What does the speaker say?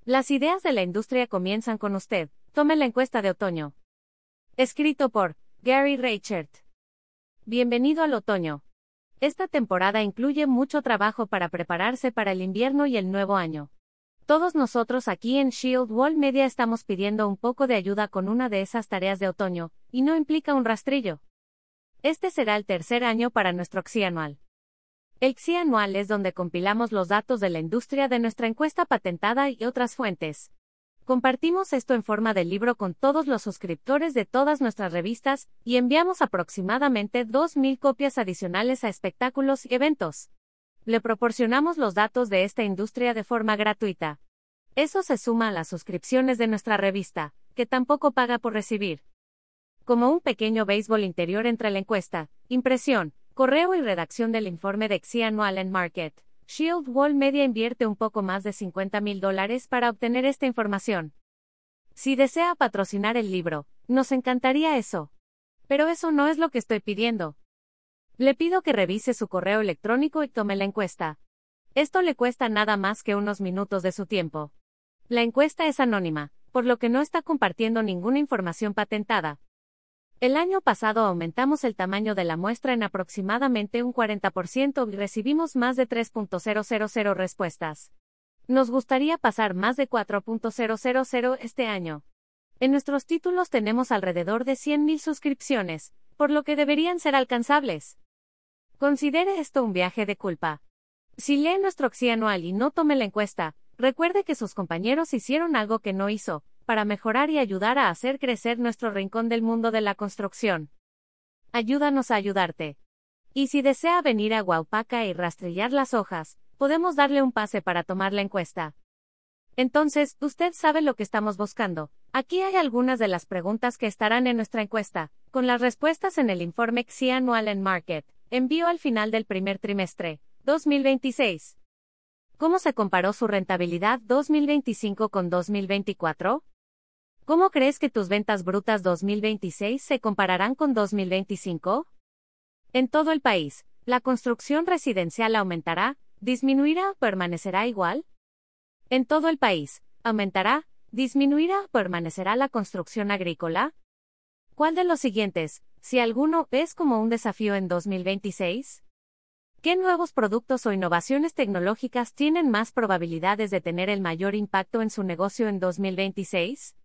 Las ideas de la industria comienzan con usted. Tome la encuesta de otoño. Escrito por Gary Reichert. Bienvenido al otoño. Esta temporada incluye mucho trabajo para prepararse para el invierno y el nuevo año. Todos nosotros aquí en Shield Wall Media estamos pidiendo un poco de ayuda con una de esas tareas de otoño, y no implica un rastrillo. Este será el tercer año para nuestro XI anual. El XI anual es donde compilamos los datos de la industria de nuestra encuesta patentada y otras fuentes. Compartimos esto en forma de libro con todos los suscriptores de todas nuestras revistas, y enviamos aproximadamente 2,000 copias adicionales a espectáculos y eventos. Le proporcionamos los datos de esta industria de forma gratuita. Eso se suma a las suscripciones de nuestra revista, que tampoco paga por recibir. Como un pequeño béisbol interior entre la encuesta, impresión, correo y redacción del informe de XI anual en Market, Shield Wall Media invierte un poco más de $50,000 para obtener esta información. Si desea patrocinar el libro, nos encantaría eso. Pero eso no es lo que estoy pidiendo. Le pido que revise su correo electrónico y tome la encuesta. Esto le cuesta nada más que unos minutos de su tiempo. La encuesta es anónima, por lo que no está compartiendo ninguna información patentada. El año pasado aumentamos el tamaño de la muestra en aproximadamente un 40% y recibimos más de 3.000 respuestas. Nos gustaría pasar más de 4.000 este año. En nuestros títulos tenemos alrededor de 100,000 suscripciones, por lo que deberían ser alcanzables. Considere esto un viaje de culpa. Si lee nuestro XI anual y no tome la encuesta, recuerde que sus compañeros hicieron algo que no hizo, para mejorar y ayudar a hacer crecer nuestro rincón del mundo de la construcción. Ayúdanos a ayudarte. Y si desea venir a Waupaca y rastrillar las hojas, podemos darle un pase para tomar la encuesta. Entonces, usted sabe lo que estamos buscando. Aquí hay algunas de las preguntas que estarán en nuestra encuesta, con las respuestas en el informe XI anual en Market, envío al final del primer trimestre, 2026. ¿Cómo se comparó su rentabilidad 2025 con 2024? ¿Cómo crees que tus ventas brutas 2026 se compararán con 2025? En todo el país, ¿la construcción residencial aumentará, disminuirá o permanecerá igual? En todo el país, ¿aumentará, disminuirá o permanecerá la construcción agrícola? ¿Cuál de los siguientes, si alguno, ves como un desafío en 2026? ¿Qué nuevos productos o innovaciones tecnológicas tienen más probabilidades de tener el mayor impacto en su negocio en 2026?